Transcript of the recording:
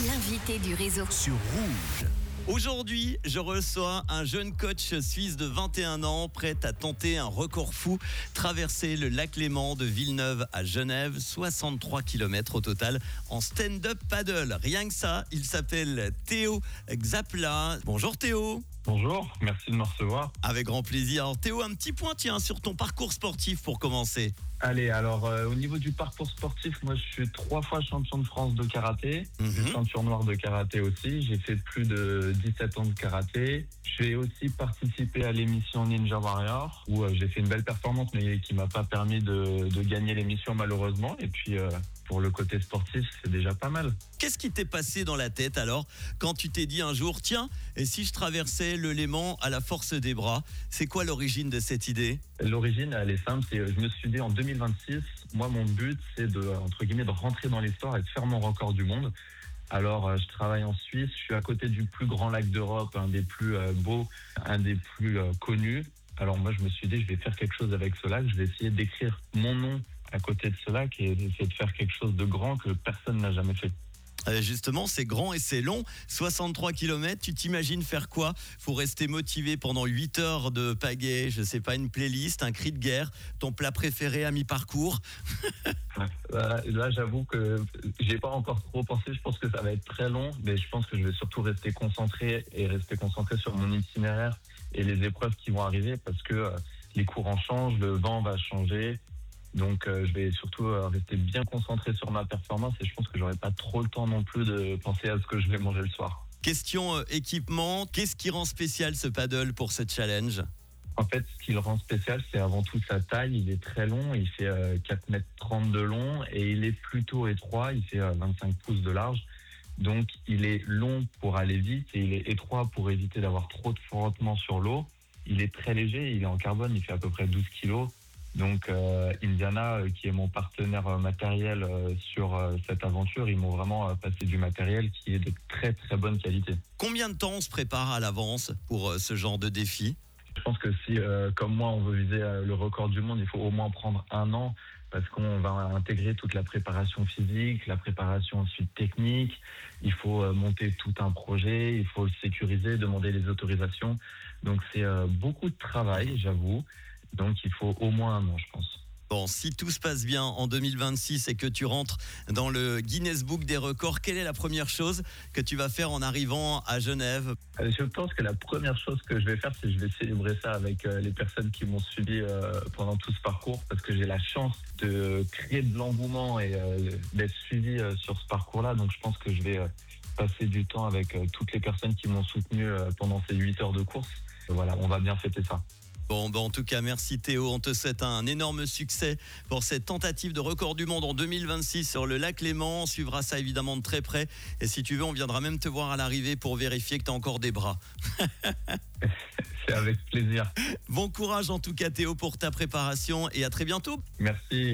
L'invité du réseau. Sur Rouge. Aujourd'hui, je reçois un jeune coach suisse de 21 ans, prêt à tenter un record fou, traverser le lac Léman de Villeneuve à Genève, 63 km au total en stand-up paddle. Rien que ça, il s'appelle Théo Xapla. Bonjour Théo. Bonjour, merci de me recevoir. Avec grand plaisir. Alors Théo, un petit point sur ton parcours sportif pour commencer. Allez, alors au niveau du parcours sportif, moi je suis 3 fois champion de France de karaté, ceinture noire de karaté aussi. J'ai fait plus de 17 ans de karaté. J'ai aussi participé à l'émission Ninja Warrior où j'ai fait une belle performance mais qui m'a pas permis de gagner l'émission malheureusement. Et puis pour le côté sportif, c'est déjà pas mal. Qu'est-ce qui t'est passé dans la tête alors quand tu t'es dit un jour, tiens, et si je traversais le Léman à la force des bras? C'est quoi l'origine de cette idée? L'origine, elle est simple, c'est je me suis dit en 2026, moi mon but c'est de, entre guillemets, de rentrer dans l'histoire et de faire mon record du monde. Alors je travaille en Suisse, je suis à côté du plus grand lac d'Europe, un des plus beaux, un des plus connus. Alors moi je me suis dit je vais faire quelque chose avec ce lac, je vais essayer d'écrire mon nom à côté de ce lac et d'essayer de faire quelque chose de grand que personne n'a jamais fait. Justement, c'est grand et c'est long, 63 km, tu t'imagines faire quoi? Faut rester motivé pendant 8 heures de pagaie, je sais pas, une playlist, un cri de guerre, ton plat préféré à mi-parcours? Là, j'avoue que j'ai pas encore trop pensé, je pense que ça va être très long, mais je pense que je vais surtout rester concentré sur mon itinéraire et les épreuves qui vont arriver parce que les courants changent, le vent va changer. Donc je vais surtout rester bien concentré sur ma performance et je pense que j'aurai pas trop le temps non plus de penser à ce que je vais manger le soir. Question équipement, qu'est-ce qui rend spécial ce paddle pour ce challenge? En fait, ce qui le rend spécial, c'est avant tout sa taille. Il est très long, il fait 4,30 m de long et il est plutôt étroit, il fait 25 pouces de large. Donc il est long pour aller vite et il est étroit pour éviter d'avoir trop de frottement sur l'eau. Il est très léger, il est en carbone, il fait à peu près 12 kilos. Donc Indiana, qui est mon partenaire matériel sur cette aventure, ils m'ont vraiment passé du matériel qui est de très très bonne qualité. Combien de temps on se prépare à l'avance pour ce genre de défi? Je pense que si, comme moi, on veut viser le record du monde, il faut au moins prendre 1 an parce qu'on va intégrer toute la préparation physique, la préparation ensuite technique. Il faut monter tout un projet, il faut le sécuriser, demander les autorisations. Donc c'est beaucoup de travail, j'avoue. Donc il faut au moins 1 an, je pense. Bon, si tout se passe bien en 2026 et que tu rentres dans le Guinness Book des records, quelle est la première chose que tu vas faire en arrivant à Genève? Je pense que la première chose que je vais faire, c'est que je vais célébrer ça avec les personnes qui m'ont suivi pendant tout ce parcours parce que j'ai la chance de créer de l'engouement et d'être suivi sur ce parcours-là. Donc je pense que je vais passer du temps avec toutes les personnes qui m'ont soutenu pendant ces 8 heures de course. Voilà, on va bien fêter ça. Bon, en tout cas, merci Théo. On te souhaite un énorme succès pour cette tentative de record du monde en 2026 sur le lac Léman. On suivra ça évidemment de très près. Et si tu veux, on viendra même te voir à l'arrivée pour vérifier que tu as encore des bras. C'est avec plaisir. Bon courage en tout cas Théo pour ta préparation et à très bientôt. Merci.